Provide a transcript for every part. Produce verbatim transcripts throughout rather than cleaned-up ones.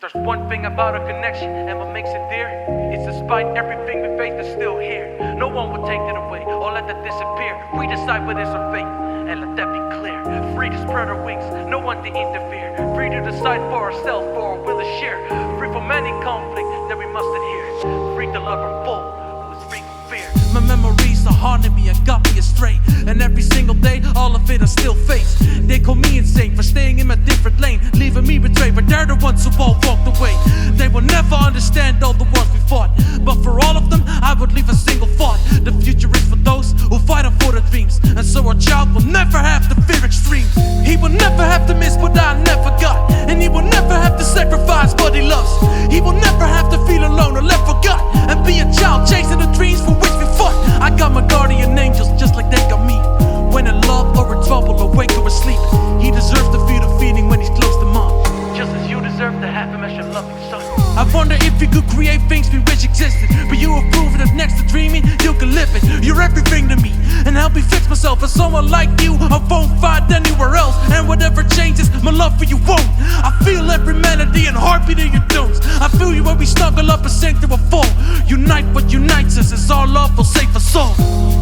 There's one thing about a connection, and what makes it dear is despite everything we face, it's still here. No one will take it away or let that disappear. We decide what is our fate, and let that be clear. Free to spread our wings, no one to interfere. Free to decide for ourselves, for our will to share. Free from any conflict that we must adhere. Free to love our full, who is free from fear. My memories are haunting me and got me astray, and every single day, all of it I still face. They call me insane for staying in a different lane, leaving me betrayed, but they're the ones who all walked away. They will never understand all the wars we fought, but for all of them, I would leave a single thought. The future is for those who fight for their dreams, and so our child will never have to fear extremes. He will never have to miss what I never got, and he will never have to sacrifice what he loves. He will never have to feel alone or left forgot, and be a child chasing the dreams for which we fought. I got my guardian angels just like they got me. When in love or in trouble, awake or asleep, he deserves to feel the feeling when he's close to mom, just as you deserve to have him as your loving son. I wonder if you could create things we wish existed, but you have proven that next to dreaming, you can live it. You're everything to me, and help me fix myself. As someone like you, I won't find anywhere else, and whatever changes, my love for you won't. I feel every melody and heartbeat in your tones. I feel you when we snuggle up and sink to a fall. Unite what unites us, is our love will save us all.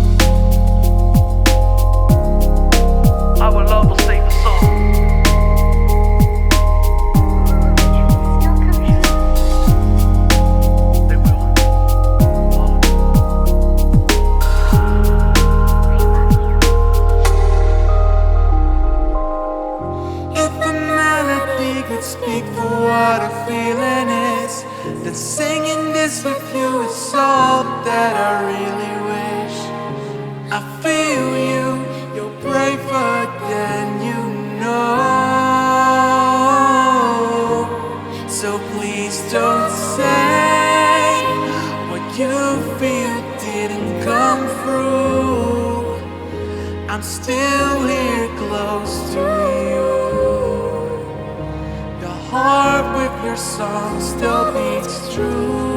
Our love will save us all. They will. Oh. If a melody could speak for what a feeling is, then singing this with you is all that I really wish. I feel you, you're braver than you know. So please don't say what you feel didn't come through. I'm still here close to you. Your heart with your song still beats true.